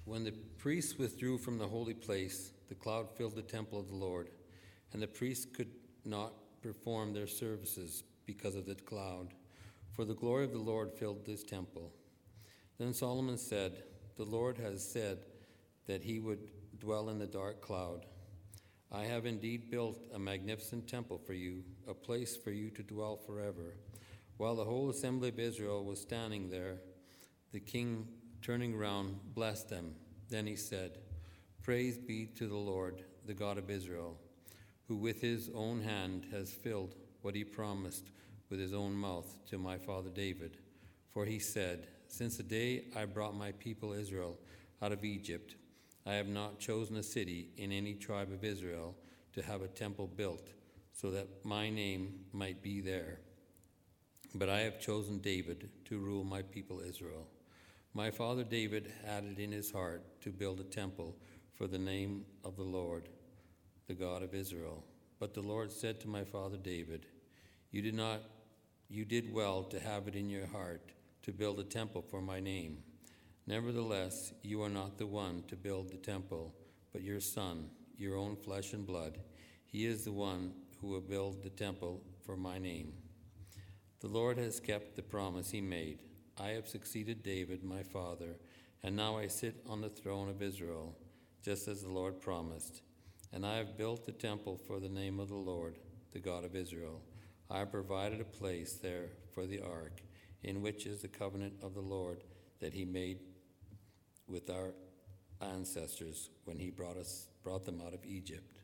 When the priests withdrew from the holy place, the cloud filled the temple of the Lord, and the priests could not perform their services because of the cloud, for the glory of the Lord filled this temple. Then Solomon said, "The Lord has said that he would dwell in the dark cloud. I have indeed built a magnificent temple for you, a place for you to dwell forever." While the whole assembly of Israel was standing there, the king, turning round, blessed them. Then he said, "Praise be to the Lord, the God of Israel, who with his own hand has filled what he promised with his own mouth to my father David. For he said, 'Since the day I brought my people Israel out of Egypt, I have not chosen a city in any tribe of Israel to have a temple built, so that my name might be there. But I have chosen David to rule my people Israel.' My father David had it in his heart to build a temple for the name of the Lord, the God of Israel. But the Lord said to my father David, 'You did well to have it in your heart to build a temple for my name. Nevertheless, you are not the one to build the temple, but your son, your own flesh and blood. He is the one who will build the temple for my name. The Lord has kept the promise he made. I have succeeded David, my father, and now I sit on the throne of Israel, just as the Lord promised. And I have built the temple for the name of the Lord, the God of Israel. I have provided a place there for the ark, in which is the covenant of the Lord that he made with our ancestors when he brought them out of Egypt."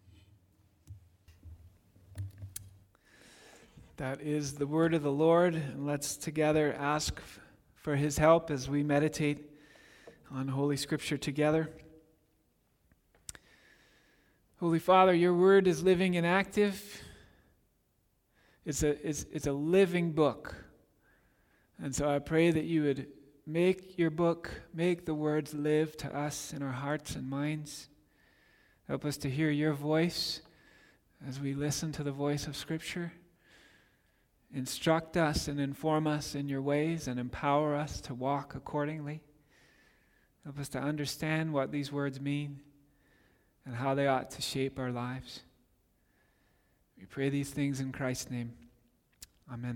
That is the word of the Lord, and let's together ask for his help as we meditate on Holy Scripture together. Holy Father, your word is living and active. It's a living book. And so I pray that you would make your book, make the words live to us in our hearts and minds. Help us to hear your voice as we listen to the voice of Scripture. Instruct us and inform us in your ways and empower us to walk accordingly. Help us to understand what these words mean and how they ought to shape our lives. We pray these things in Christ's name. Amen.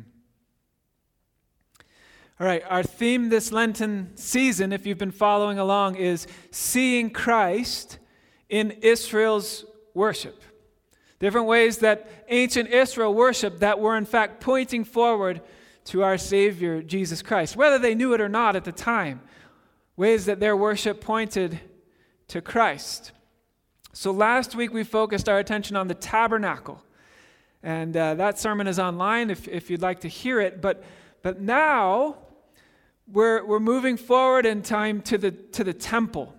All right, our theme this Lenten season, if you've been following along, is seeing Christ in Israel's worship. Different ways that ancient Israel worshiped that were in fact pointing forward to our Savior, Jesus Christ, whether they knew it or not at the time. Ways that their worship pointed to Christ. So last week we focused our attention on the tabernacle. And that sermon is online if you'd like to hear it. But now we're moving forward in time to the temple.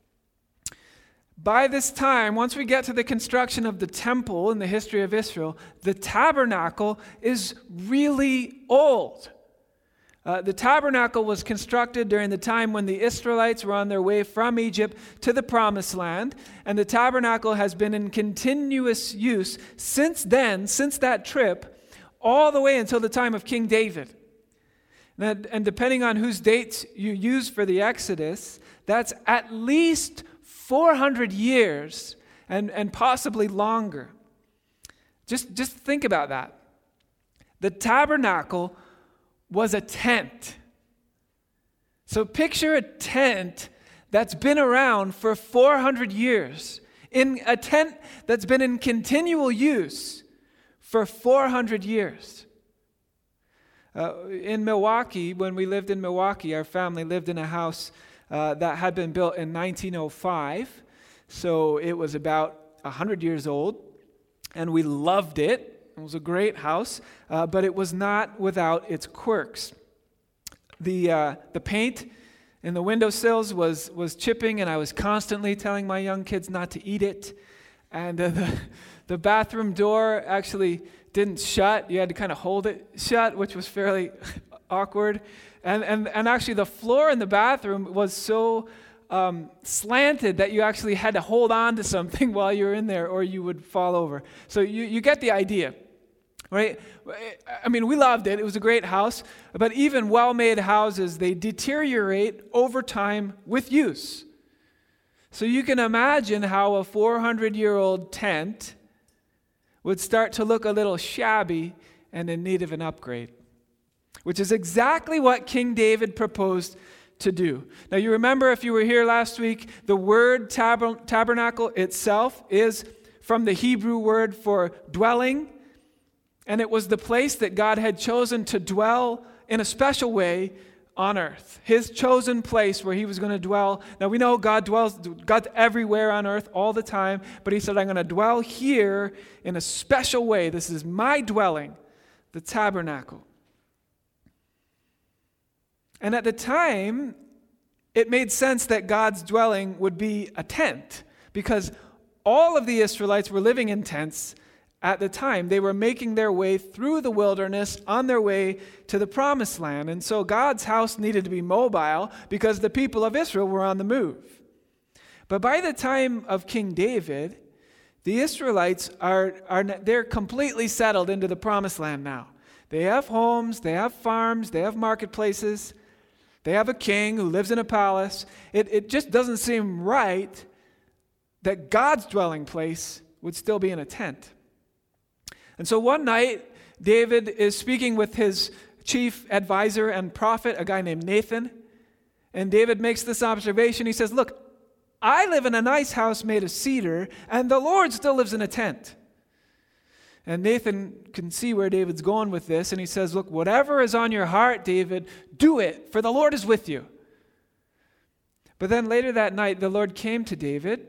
By this time, once we get to the construction of the temple in the history of Israel, the tabernacle is really old. The tabernacle was constructed during the time when the Israelites were on their way from Egypt to the Promised Land, and the tabernacle has been in continuous use since then, since that trip, all the way until the time of King David. And depending on whose dates you use for the Exodus, that's at least 400 years and possibly longer. Just think about that. The tabernacle was a tent. So picture a tent that's been around for 400 years. In a tent that's been in continual use for 400 years. In Milwaukee, when we lived in Milwaukee, our family lived in a house that had been built in 1905. So it was about 100 years old, and we loved it. It was a great house, but it was not without its quirks. The paint in the windowsills was chipping, and I was constantly telling my young kids not to eat it. And the bathroom door actually didn't shut. You had to kind of hold it shut, which was fairly awkward. And actually the floor in the bathroom was so slanted that you actually had to hold on to something while you were in there or you would fall over. So you get the idea, right? I mean, we loved it. It was a great house. But even well-made houses, they deteriorate over time with use. So you can imagine how a 400-year-old tent would start to look a little shabby and in need of an upgrade, which is exactly what King David proposed to do. Now you remember, if you were here last week, the word tabernacle itself is from the Hebrew word for dwelling, and it was the place that God had chosen to dwell in a special way on earth. His chosen place where he was going to dwell. Now we know God's everywhere on earth all the time, but he said, I'm going to dwell here in a special way. This is my dwelling, the tabernacle. And at the time, it made sense that God's dwelling would be a tent, because all of the Israelites were living in tents at the time. They were making their way through the wilderness on their way to the promised land. And so God's house needed to be mobile because the people of Israel were on the move. But by the time of King David, the Israelites they're completely settled into the promised land now. They have homes, they have farms, they have marketplaces. They have a king who lives in a palace. It just doesn't seem right that God's dwelling place would still be in a tent. And so one night, David is speaking with his chief advisor and prophet, a guy named Nathan. And David makes this observation. He says, look, I live in a nice house made of cedar, and the Lord still lives in a tent. And Nathan can see where David's going with this, and he says, look, whatever is on your heart, David, do it, for the Lord is with you. But then later that night, the Lord came to David.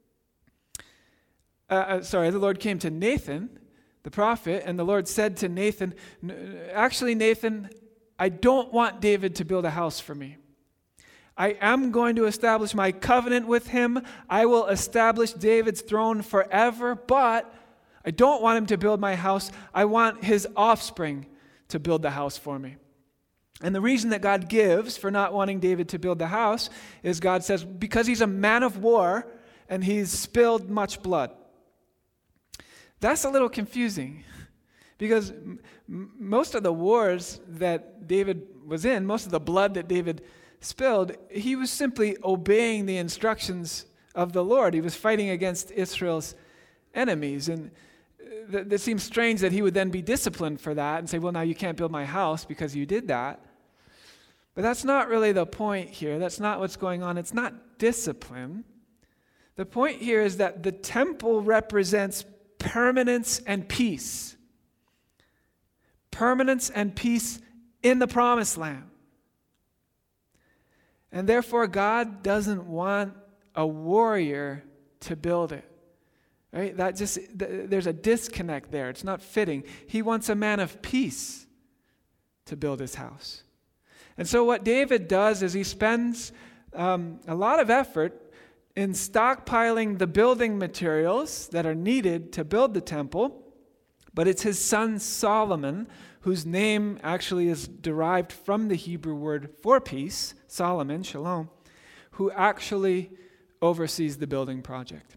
The Lord came to Nathan, the prophet, and the Lord said to Nathan, actually, Nathan, I don't want David to build a house for me. I am going to establish my covenant with him. I will establish David's throne forever, but I don't want him to build my house. I want his offspring to build the house for me. And the reason that God gives for not wanting David to build the house is God says, because he's a man of war and he's spilled much blood. That's a little confusing because most of the wars that David was in, most of the blood that David spilled, he was simply obeying the instructions of the Lord. He was fighting against Israel's enemies. And it seems strange that he would then be disciplined for that and say, well, now you can't build my house because you did that. But that's not really the point here. That's not what's going on. It's not discipline. The point here is that the temple represents permanence and peace. Permanence and peace in the promised land. And therefore, God doesn't want a warrior to build it. Right? There's a disconnect there. It's not fitting. He wants a man of peace to build his house. And so what David does is he spends a lot of effort in stockpiling the building materials that are needed to build the temple, but it's his son Solomon, whose name actually is derived from the Hebrew word for peace, Solomon, Shalom, who actually oversees the building project.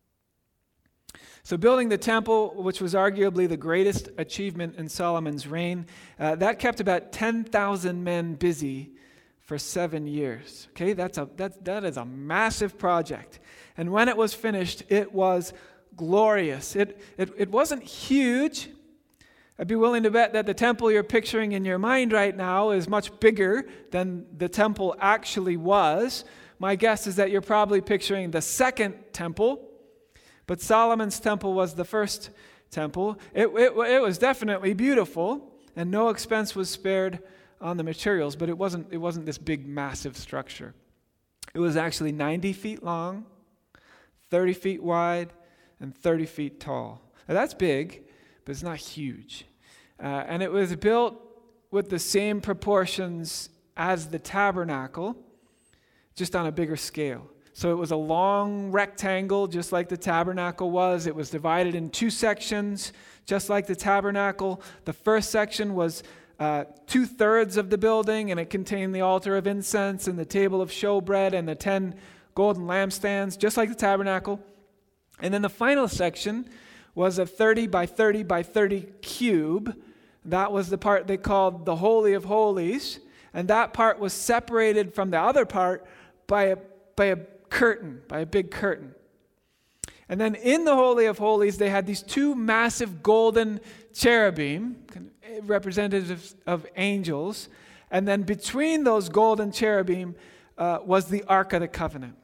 So building the temple, which was arguably the greatest achievement in Solomon's reign, that kept about 10,000 men busy for 7 years. Okay, that is a massive project. And when it was finished, it was glorious. It wasn't huge. I'd be willing to bet that the temple you're picturing in your mind right now is much bigger than the temple actually was. My guess is that you're probably picturing the second temple, but Solomon's temple was the first temple. It was definitely beautiful, and no expense was spared on the materials, but it wasn't this big, massive structure. It was actually 90 feet long, 30 feet wide, and 30 feet tall. Now that's big, but it's not huge. And it was built with the same proportions as the tabernacle, just on a bigger scale. So it was a long rectangle, just like the tabernacle was. It was divided in 2 sections, just like the tabernacle. The first section was 2/3 of the building, and it contained the altar of incense and the table of showbread and the 10 golden lampstands, just like the tabernacle. And then the final section was a 30 by 30 by 30 cube. That was the part they called the Holy of Holies. And that part was separated from the other part by a curtain, by a big curtain. And then in the Holy of Holies, they had these two massive golden cherubim, representatives of angels. And then between those golden cherubim was the Ark of the Covenant.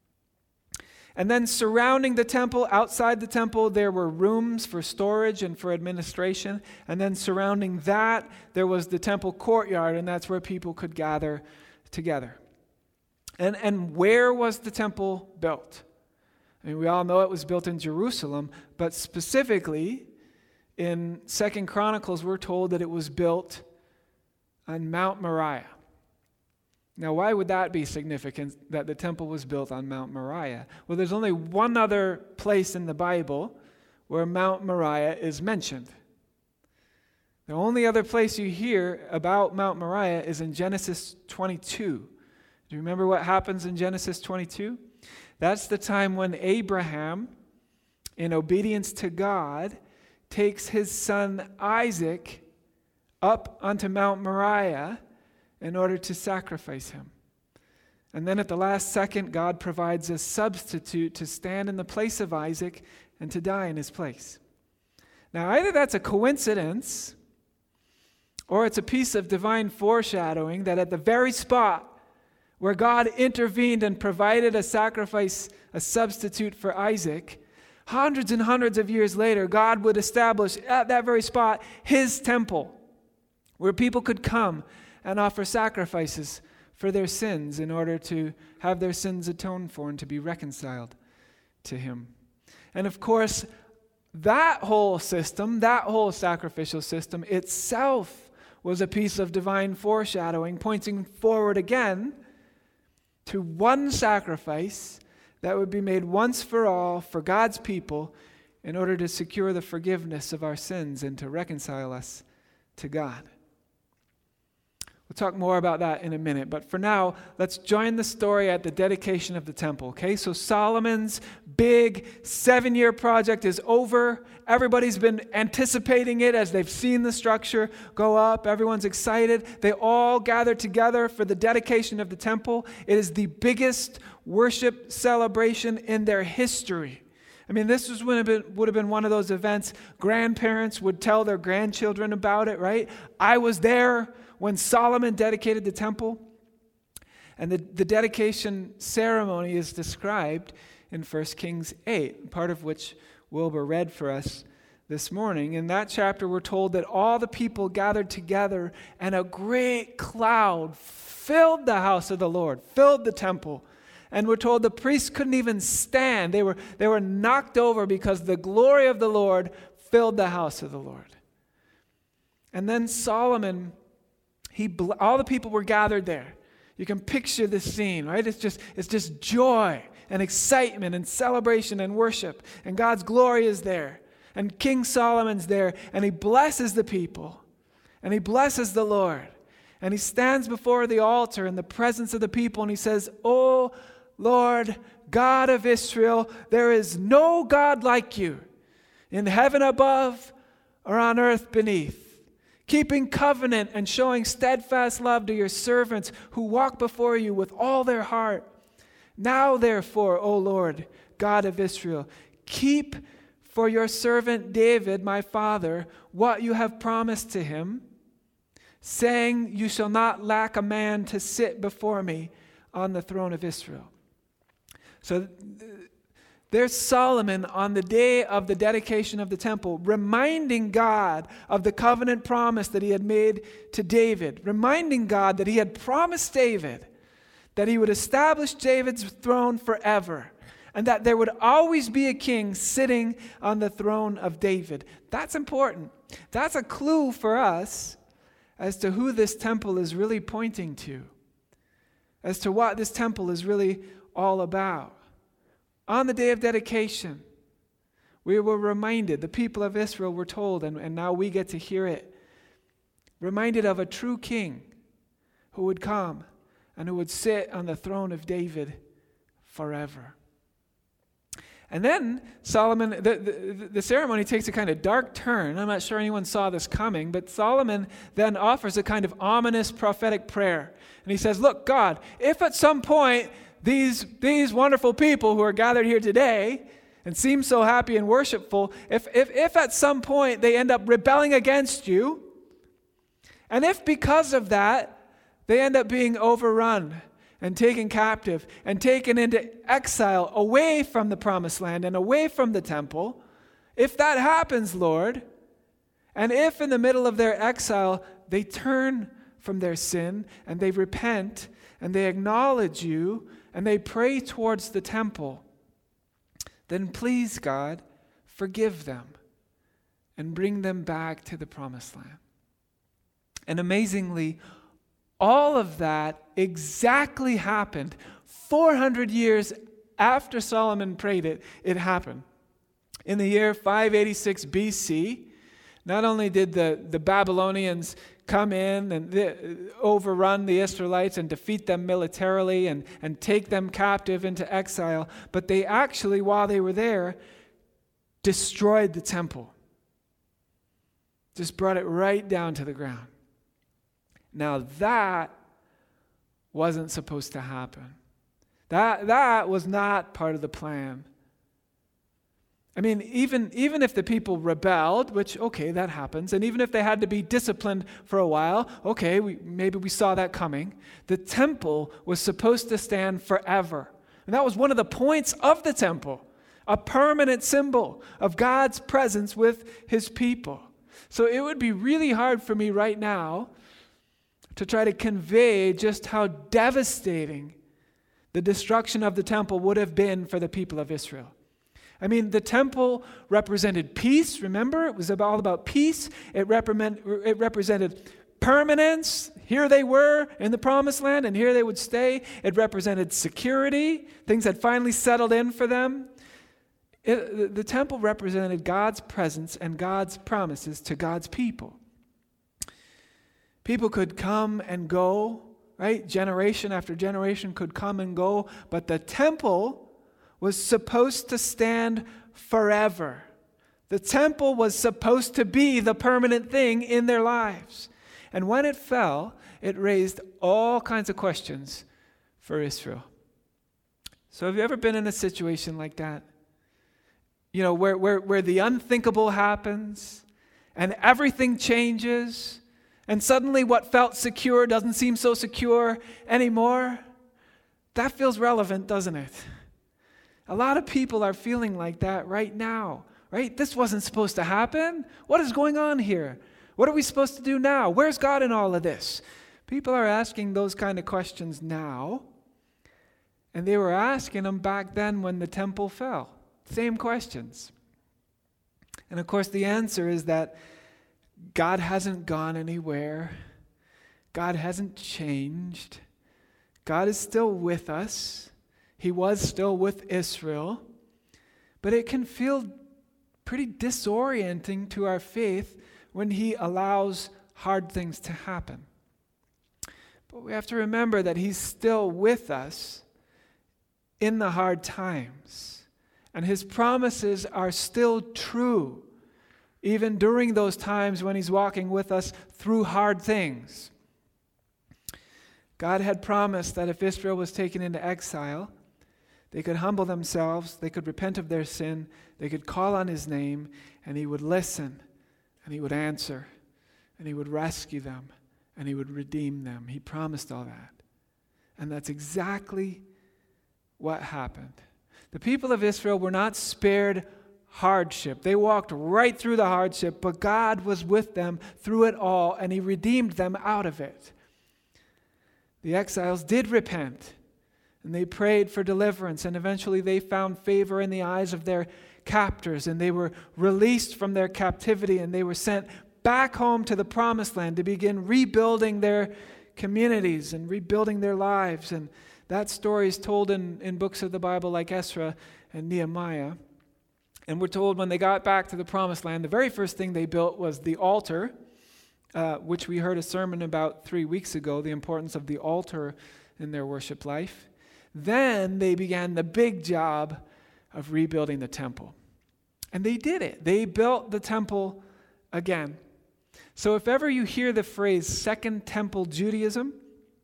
And then surrounding the temple, outside the temple, there were rooms for storage and for administration. And then surrounding that, there was the temple courtyard, and that's where people could gather together. And where was the temple built? I mean, we all know it was built in Jerusalem, but specifically in 2 Chronicles, we're told that it was built on Mount Moriah. Now, why would that be significant, that the temple was built on Mount Moriah? Well, there's only one other place in the Bible where Mount Moriah is mentioned. The only other place you hear about Mount Moriah is in Genesis 22. Do you remember what happens in Genesis 22? That's the time when Abraham, in obedience to God, takes his son Isaac up onto Mount Moriah in order to sacrifice him. And then at the last second, God provides a substitute to stand in the place of Isaac and to die in his place. Now, either that's a coincidence or it's a piece of divine foreshadowing that at the very spot where God intervened and provided a sacrifice, a substitute for Isaac, hundreds and hundreds of years later, God would establish at that very spot his temple where people could come and offer sacrifices for their sins in order to have their sins atoned for and to be reconciled to him. And of course, that whole system, that whole sacrificial system itself was a piece of divine foreshadowing, pointing forward again to one sacrifice that would be made once for all for God's people in order to secure the forgiveness of our sins and to reconcile us to God. We'll talk more about that in a minute, but for now, let's join the story at the dedication of the temple, okay? So Solomon's big 7-year project is over. Everybody's been anticipating it as they've seen the structure go up. Everyone's excited. They all gather together for the dedication of the temple. It is the biggest worship celebration in their history. I mean, this would have been one of those events grandparents would tell their grandchildren about it, right? I was there when Solomon dedicated the temple. And the dedication ceremony is described in 1 Kings 8, part of which Wilbur read for us this morning. In that chapter, we're told that all the people gathered together and a great cloud filled the house of the Lord, filled the temple. And we're told the priests couldn't even stand. They were knocked over because the glory of the Lord filled the house of the Lord. And then Solomon, all the people were gathered there. You can picture this scene, right? It's just joy and excitement and celebration and worship. And God's glory is there. And King Solomon's there. And he blesses the people. And he blesses the Lord. And he stands before the altar in the presence of the people. And he says, "O Lord, God of Israel, there is no God like you in heaven above or on earth beneath, keeping covenant and showing steadfast love to your servants who walk before you with all their heart. Now, therefore, O Lord, God of Israel, keep for your servant David, my father, what you have promised to him, saying, you shall not lack a man to sit before me on the throne of Israel." So there's Solomon on the day of the dedication of the temple, reminding God of the covenant promise that he had made to David, reminding God that he had promised David that he would establish David's throne forever, and that there would always be a king sitting on the throne of David. That's important. That's a clue for us as to who this temple is really pointing to, as to what this temple is really all about. On the day of dedication, we were reminded, the people of Israel were told, and now we get to hear it, reminded of a true king who would come and who would sit on the throne of David forever. And then Solomon, the ceremony takes a kind of dark turn. I'm not sure anyone saw this coming, but Solomon then offers a kind of ominous prophetic prayer. And he says, look, God, if at some point these wonderful people who are gathered here today and seem so happy and worshipful, if at some point they end up rebelling against you, and if because of that they end up being overrun and taken captive and taken into exile away from the promised land and away from the temple, if that happens, Lord, and if in the middle of their exile they turn from their sin and they repent and they acknowledge you and they pray towards the temple, then please, God, forgive them and bring them back to the promised land. And amazingly, all of that exactly happened 400 years after Solomon prayed it. It happened. In the year 586 BC, not only did the Babylonians come in and overrun the Israelites and defeat them militarily and take them captive into exile, but they actually, while they were there, destroyed the temple. Just brought it right down to the ground. Now that wasn't supposed to happen. That was not part of the plan. I mean, even if the people rebelled, which, okay, that happens, and even if they had to be disciplined for a while, okay, maybe we saw that coming, the temple was supposed to stand forever. And that was one of the points of the temple, a permanent symbol of God's presence with his people. So it would be really hard for me right now to try to convey just how devastating the destruction of the temple would have been for the people of Israel. I mean, the temple represented peace, remember? It was all about peace. It represented permanence. Here they were in the promised land, and here they would stay. It represented security. Things had finally settled in for them. The temple represented God's presence and God's promises to God's people. People could come and go, right? Generation after generation could come and go, but the temple was supposed to stand forever. The temple was supposed to be the permanent thing in their lives. And when it fell, it raised all kinds of questions for Israel. So have you ever been in a situation like that? You know, where the unthinkable happens and everything changes, and suddenly what felt secure doesn't seem so secure anymore? That feels relevant, doesn't it? A lot of people are feeling like that right now, right? This wasn't supposed to happen. What is going on here? What are we supposed to do now? Where's God in all of this? People are asking those kind of questions now, and they were asking them back then when the temple fell. Same questions. And of course, the answer is that God hasn't gone anywhere. God hasn't changed. God is still with us. He was still with Israel. But it can feel pretty disorienting to our faith when he allows hard things to happen. But we have to remember that he's still with us in the hard times. And his promises are still true, even during those times when he's walking with us through hard things. God had promised that if Israel was taken into exile, they could humble themselves, they could repent of their sin, they could call on his name, and he would listen, and he would answer, and he would rescue them, and he would redeem them. He promised all that. And that's exactly what happened. The people of Israel were not spared hardship. They walked right through the hardship, but God was with them through it all, and he redeemed them out of it. The exiles did repent, and they prayed for deliverance, and eventually they found favor in the eyes of their captors, and they were released from their captivity, and they were sent back home to the promised land to begin rebuilding their communities and rebuilding their lives. And that story is told in books of the Bible like Ezra and Nehemiah. And we're told when they got back to the promised land, the very first thing they built was the altar, which we heard a sermon about 3 weeks ago, the importance of the altar in their worship life. Then they began the big job of rebuilding the temple. And they did it. They built the temple again. So if ever you hear the phrase Second Temple Judaism,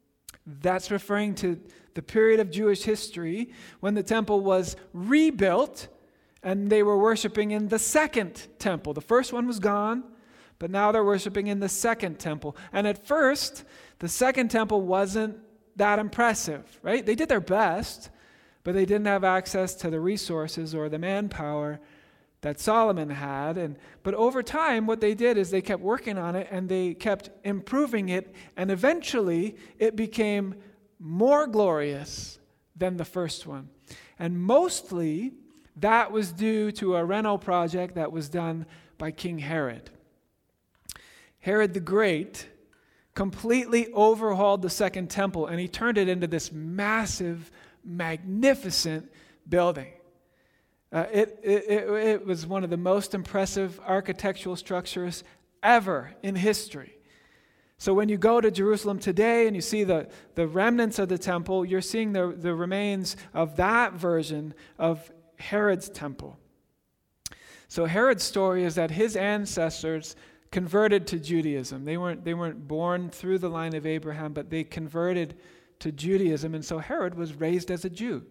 That's referring to the period of Jewish history when the temple was rebuilt and they were worshiping in the second temple. The first one was gone, but now they're worshiping in the second temple. And at first, the second temple wasn't that impressive, right? They did their best, but they didn't have access to the resources or the manpower that Solomon had. But over time, what they did is they kept working on it and they kept improving it, and eventually it became more glorious than the first one. And mostly that was due to a reno project that was done by King Herod. Herod the Great completely overhauled the second temple, and he turned it into this massive, magnificent building. It was one of the most impressive architectural structures ever in history. So when you go to Jerusalem today and you see the remnants of the temple, you're seeing the remains of that version of Herod's temple. So Herod's story is that his ancestors converted to Judaism. They weren't born through the line of Abraham, but they converted to Judaism, and so Herod was raised as a Jew.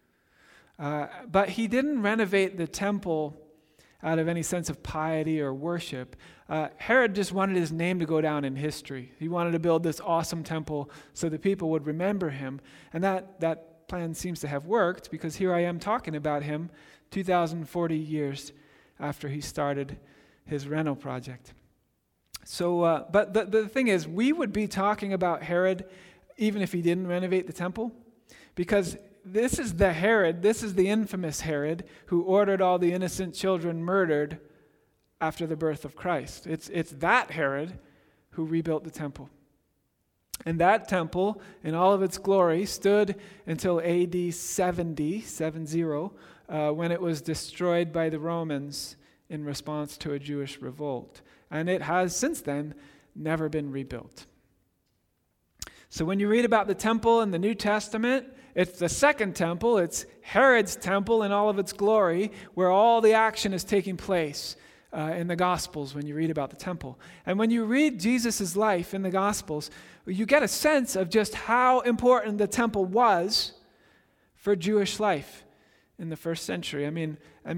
But he didn't renovate the temple out of any sense of piety or worship. Herod just wanted his name to go down in history. He wanted to build this awesome temple so that people would remember him, and that plan seems to have worked, because here I am talking about him 2,040 years after he started his reno project. So, but the thing is, we would be talking about Herod even if he didn't renovate the temple, because this is the infamous Herod who ordered all the innocent children murdered after the birth of Christ. It's that Herod who rebuilt the temple. And that temple, in all of its glory, stood until AD 70, when it was destroyed by the Romans in response to a Jewish revolt. And it has since then never been rebuilt. So when you read about the temple in the New Testament, it's the second temple, it's Herod's temple in all of its glory, where all the action is taking place in the Gospels when you read about the temple. And when you read Jesus' life in the Gospels, you get a sense of just how important the temple was for Jewish life in the first century. I mean,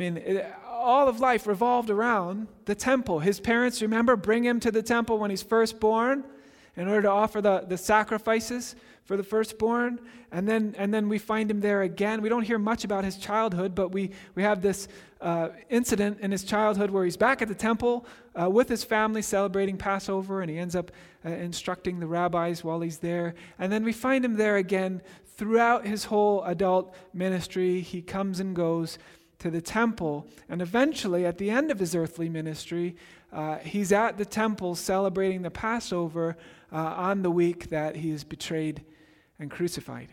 all of life revolved around the temple. His parents, remember, bring him to the temple when he's first born in order to offer the sacrifices for the firstborn. And then we find him there again. We don't hear much about his childhood, but we have this incident in his childhood where he's back at the temple with his family celebrating Passover, and he ends up instructing the rabbis while he's there. And then we find him there again throughout his whole adult ministry. He comes and goes to the temple, and eventually at the end of his earthly ministry, he's at the temple celebrating the Passover on the week that he is betrayed and crucified.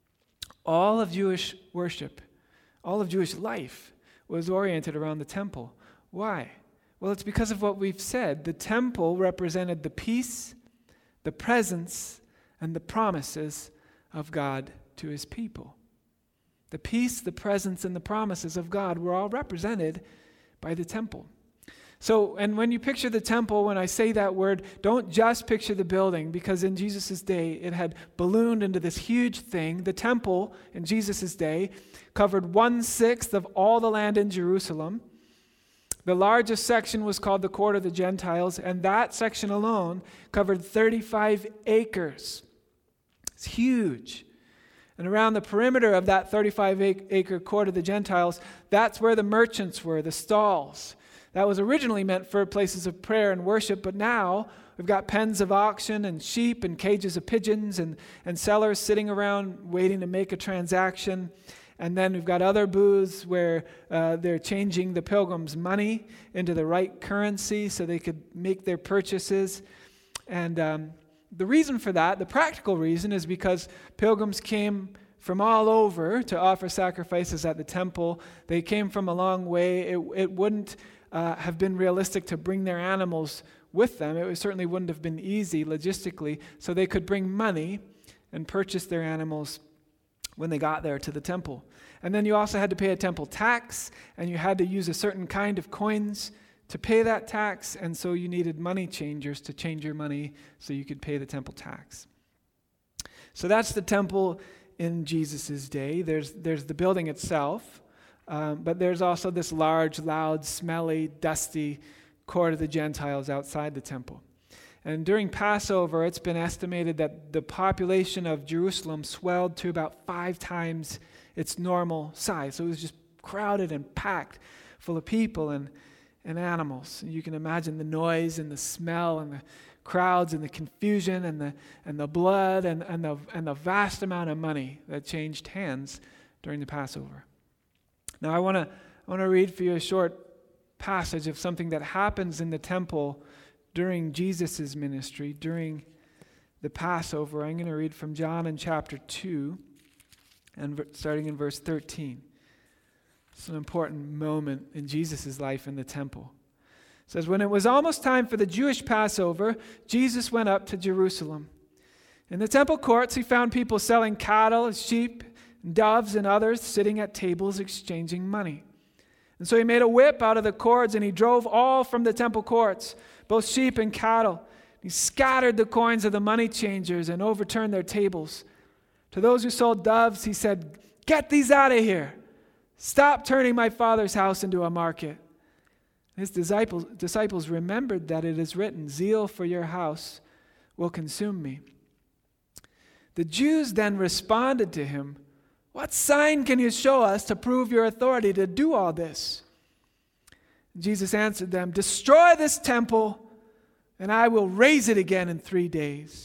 All of Jewish worship, all of Jewish life was oriented around the temple. Why? Well, it's because of what we've said. The temple represented the peace, the presence, and the promises of God to his people. The peace, the presence, and the promises of God were all represented by the temple. So, and when you picture the temple, when I say that word, don't just picture the building, because in Jesus' day, it had ballooned into this huge thing. The temple in Jesus' day covered 1/6 of all the land in Jerusalem. The largest section was called the Court of the Gentiles, and that section alone covered 35 acres. It's huge. And around the perimeter of that 35-acre Court of the Gentiles, that's where the merchants were, the stalls. That was originally meant for places of prayer and worship, but now we've got pens of auction and sheep and cages of pigeons and sellers sitting around waiting to make a transaction. And then we've got other booths where they're changing the pilgrims' money into the right currency so they could make their purchases. And the reason for that, the practical reason, is because pilgrims came from all over to offer sacrifices at the temple. They came from a long way. It wouldn't have been realistic to bring their animals with them. It certainly wouldn't have been easy logistically, so they could bring money and purchase their animals when they got there to the temple. And then you also had to pay a temple tax, and you had to use a certain kind of coins to pay that tax, and so you needed money changers to change your money so you could pay the temple tax. So that's the temple in Jesus' day. There's the building itself, but there's also this large, loud, smelly, dusty court of the Gentiles outside the temple. And during Passover, it's been estimated that the population of Jerusalem swelled to about 5 times its normal size. So it was just crowded and packed full of people and animals. You can imagine the noise and the smell and the crowds and the confusion and the blood and the vast amount of money that changed hands during the Passover. Now I want to read for you a short passage of something that happens in the temple during Jesus' ministry, during the Passover. I'm going to read from John in chapter 2, and starting in verse 13. It's an important moment in Jesus' life in the temple. It says, when it was almost time for the Jewish Passover, Jesus went up to Jerusalem. In the temple courts, he found people selling cattle, sheep, doves, and others sitting at tables exchanging money. And so he made a whip out of the cords, and he drove all from the temple courts, both sheep and cattle. He scattered the coins of the money changers and overturned their tables. To those who sold doves, he said, "Get these out of here. Stop turning my Father's house into a market." His disciples remembered that it is written, "Zeal for your house will consume me." The Jews then responded to him, "What sign can you show us to prove your authority to do all this?" Jesus answered them, "Destroy this temple, and I will raise it again in 3 days."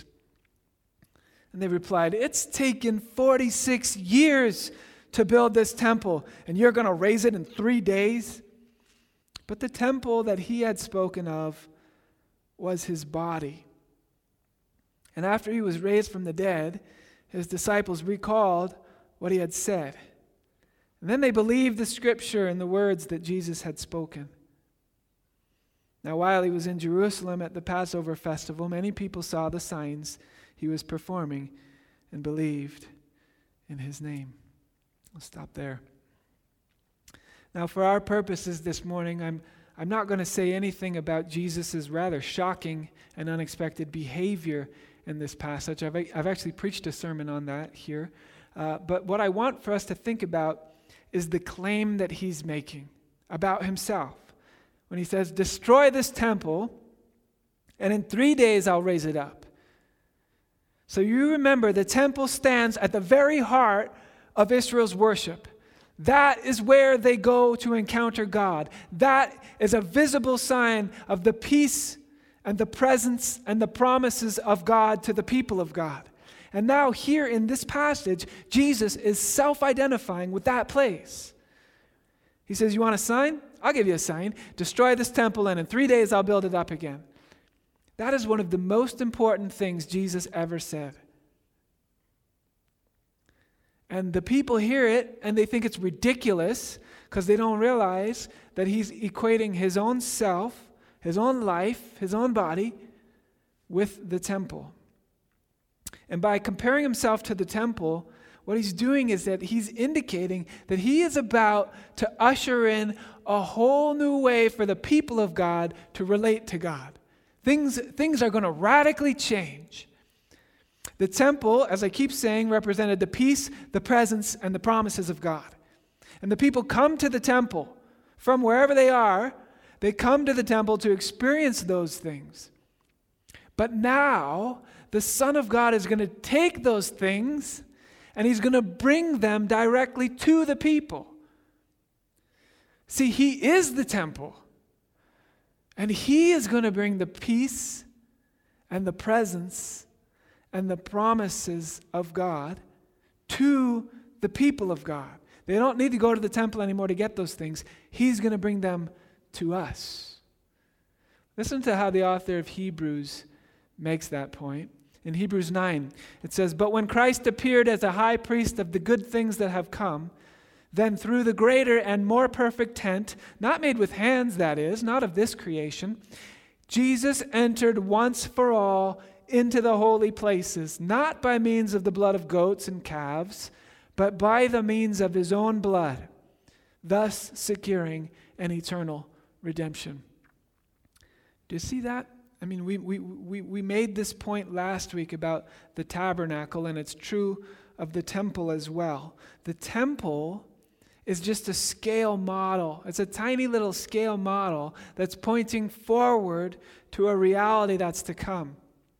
And they replied, "It's taken 46 years to build this temple, and you're going to raise it in 3 days?" But the temple that he had spoken of was his body. And after he was raised from the dead, his disciples recalled what he had said. And then they believed the scripture and the words that Jesus had spoken. Now, while he was in Jerusalem at the Passover festival, many people saw the signs he was performing and believed in his name. I'll stop there. Now, for our purposes this morning, I'm not going to say anything about Jesus' rather shocking and unexpected behavior in this passage. I've actually preached a sermon on that here. But what I want for us to think about is the claim that he's making about himself. When he says, "Destroy this temple, and in 3 days I'll raise it up." So you remember the temple stands at the very heart of Israel's worship. That is where they go to encounter God. That is a visible sign of the peace and the presence and the promises of God to the people of God. And now here in this passage, Jesus is self-identifying with that place. He says, "You want a sign? I'll give you a sign. Destroy this temple, and in 3 days I'll build it up again." That is one of the most important things Jesus ever said. And the people hear it, and they think it's ridiculous because they don't realize that he's equating his own self, his own life, his own body with the temple. And by comparing himself to the temple, what he's doing is that he's indicating that he is about to usher in a whole new way for the people of God to relate to God. Things are going to radically change. The temple, as I keep saying, represented the peace, the presence, and the promises of God. And the people come to the temple from wherever they are. They come to the temple to experience those things. But now, the Son of God is going to take those things and he's going to bring them directly to the people. See, he is the temple. And he is going to bring the peace and the presence and the promises of God to the people of God. They don't need to go to the temple anymore to get those things. He's going to bring them to us. Listen to how the author of Hebrews makes that point. In Hebrews 9, it says, "But when Christ appeared as a high priest of the good things that have come, then through the greater and more perfect tent, not made with hands, that is, not of this creation, Jesus entered once for all into the holy places, not by means of the blood of goats and calves, but by the means of his own blood, thus securing an eternal redemption." Do you see that? I mean, we made this point last week about the tabernacle, and it's true of the temple as well. The temple is just a scale model. It's a tiny little scale model that's pointing forward to a reality that's to come.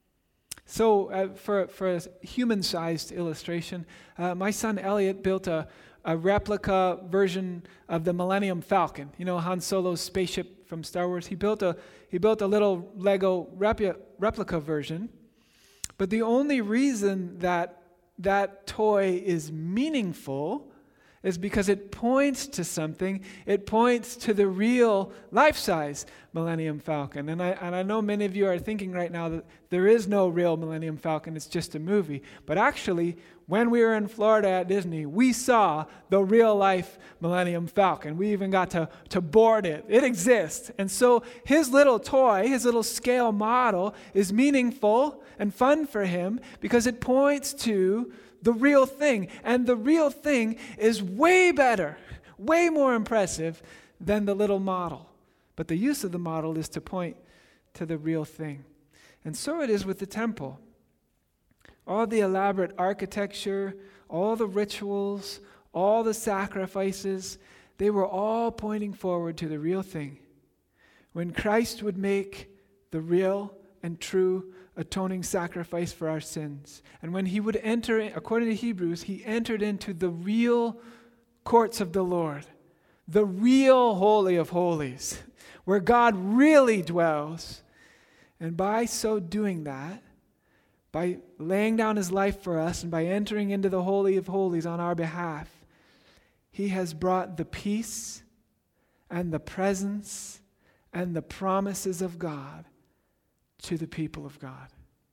So for a human-sized illustration, my son Elliot built a replica version of the Millennium Falcon. You know, Han Solo's spaceship from Star Wars. He built a little Lego replica version. But the only reason that toy is meaningful is because it points to something. It points to the real life-size Millennium Falcon. And I know many of you are thinking right now that there is no real Millennium Falcon, it's just a movie. But actually, when we were in Florida at Disney, we saw the real-life Millennium Falcon. We even got to board it. It exists. And so his little toy, his little scale model, is meaningful and fun for him because it points to the real thing. And the real thing is way better, way more impressive than the little model. But the use of the model is to point to the real thing. And so it is with the temple. All the elaborate architecture, all the rituals, all the sacrifices, they were all pointing forward to the real thing. When Christ would make the real and true atoning sacrifice for our sins. And when he would enter, according to Hebrews, he entered into the real courts of the Lord, the real Holy of Holies, where God really dwells. And by so doing that, by laying down his life for us and by entering into the Holy of Holies on our behalf, he has brought the peace and the presence and the promises of God to the people of God.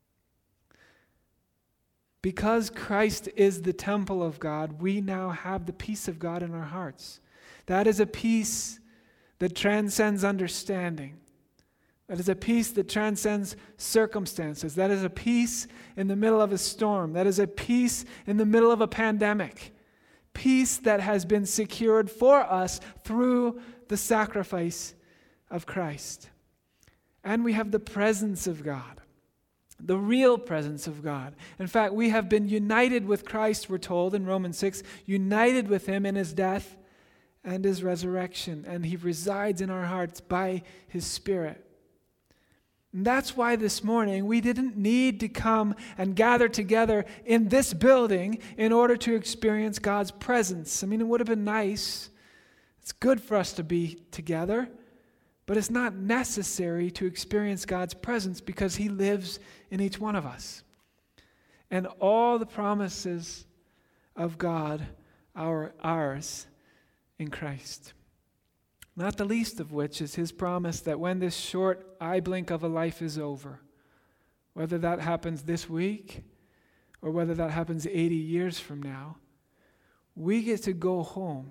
Because Christ is the temple of God, we now have the peace of God in our hearts. That is a peace that transcends understanding. That is a peace that transcends circumstances. That is a peace in the middle of a storm. That is a peace in the middle of a pandemic. Peace that has been secured for us through the sacrifice of Christ. And we have the presence of God, the real presence of God. In fact, we have been united with Christ, we're told in Romans 6, united with him in his death and his resurrection. And he resides in our hearts by his Spirit. And that's why this morning we didn't need to come and gather together in this building in order to experience God's presence. I mean, it would have been nice. It's good for us to be together. But it's not necessary to experience God's presence because he lives in each one of us. And all the promises of God are ours in Christ. Not the least of which is his promise that when this short eye blink of a life is over, whether that happens this week or whether that happens 80 years from now, we get to go home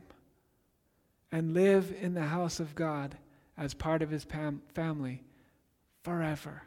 and live in the house of God as part of his family forever.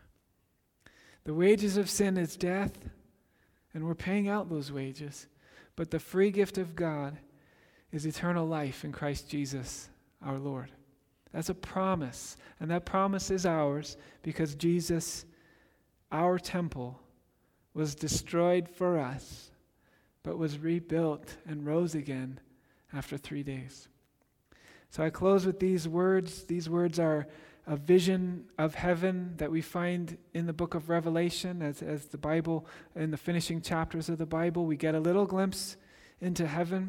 The wages of sin is death, and we're paying out those wages. But the free gift of God is eternal life in Christ Jesus, our Lord. That's a promise, and that promise is ours because Jesus, our temple, was destroyed for us, but was rebuilt and rose again after 3 days. So I close with these words. These words are a vision of heaven that we find in the book of Revelation. As the Bible, in the finishing chapters of the Bible, we get a little glimpse into heaven.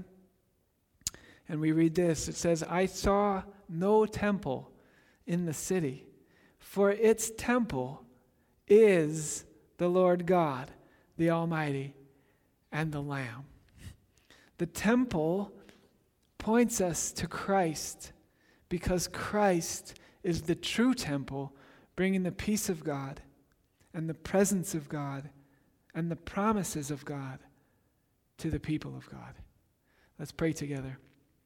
And we read this. It says, I saw no temple in the city, for its temple is the Lord God, the Almighty, and the Lamb. The temple points us to Christ because Christ is the true temple, bringing the peace of God and the presence of God and the promises of God to the people of God. Let's pray together.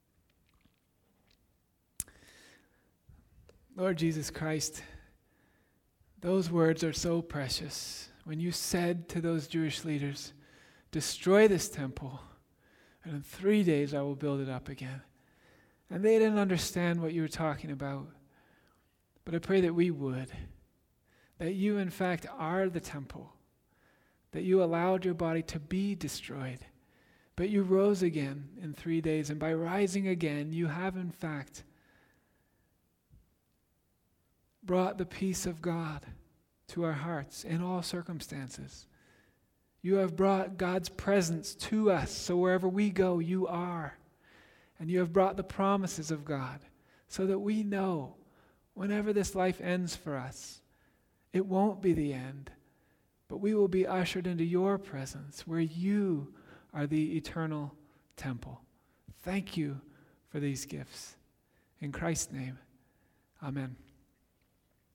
Lord Jesus Christ, those words are so precious. When you said to those Jewish leaders, destroy this temple, and in 3 days I will build it up again. And they didn't understand what you were talking about. But I pray that we would. that you in fact are the temple, that you allowed your body to be destroyed, but you rose again in 3 days, and by rising again, you have in fact brought the peace of God to our hearts in all circumstances. You have brought God's presence to us, so wherever we go, you are. And you have brought the promises of God, so that we know whenever this life ends for us, it won't be the end, but we will be ushered into your presence, where you are the eternal temple. Thank you for these gifts. In Christ's name, amen.